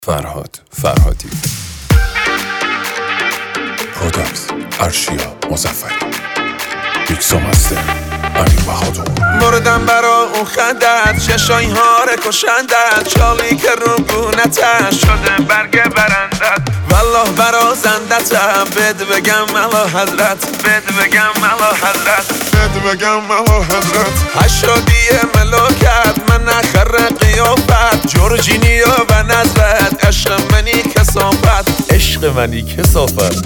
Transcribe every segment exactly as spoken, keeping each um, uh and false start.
فرهاد فرهادی، پروداکس ارشیا مظفری، میکس و مستر امین بهادر. مردم برا اون خندت، چشای هاره کشندت، چالی که رو گونتش شده برگ برندت. والله برا زندتم، بد بگم ملا حضرت، بد بگم ملا حضرت، بد بگم ملا حضرت. هشادی ملاکت من نخر قیافت، جورجینیا و نظرت، عشق منی کسافت، عشق منی کسافت.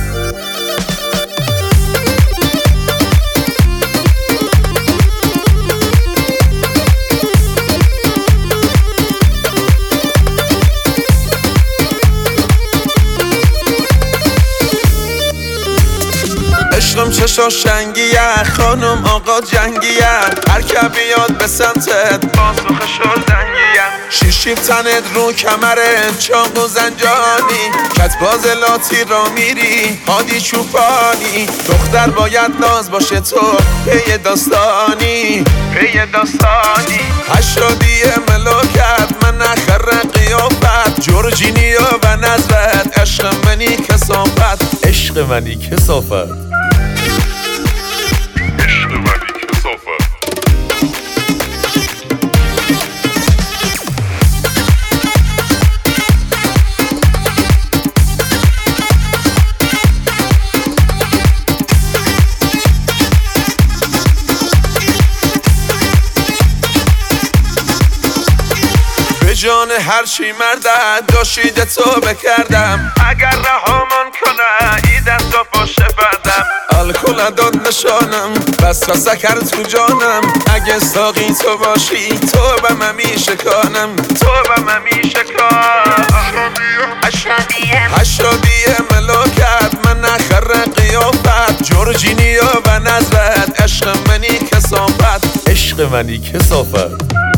عشقم چشا شنگیه، خانم آقا جنگیه، هر که بیاد به سمتت پاسخ شدنگیه. شیشیب تنت رو کمرت چاق و زنجانی، کتباز لاتی را میری هادی چوپانی. دختر باید ناز باشه تو پی داستانی، پی داستانی. هشادی ملاکت من نخر قیافت، جورجینیا و نظرت، عشق منی کسافت، عشق منی کسافت. جان هرچی مردد داشیده تو بکردم، اگر رهامان کنه ای دست و پشت بردم. الکل داد نشانم بس و سکر تو جانم، اگه ساقی تو باشی تو به من میشکانم، تو به من میشکان. هشادی ملاکت من نخر قیافت، جورجینیا و نظرت، عشق منی کسافت، عشق منی کسافت.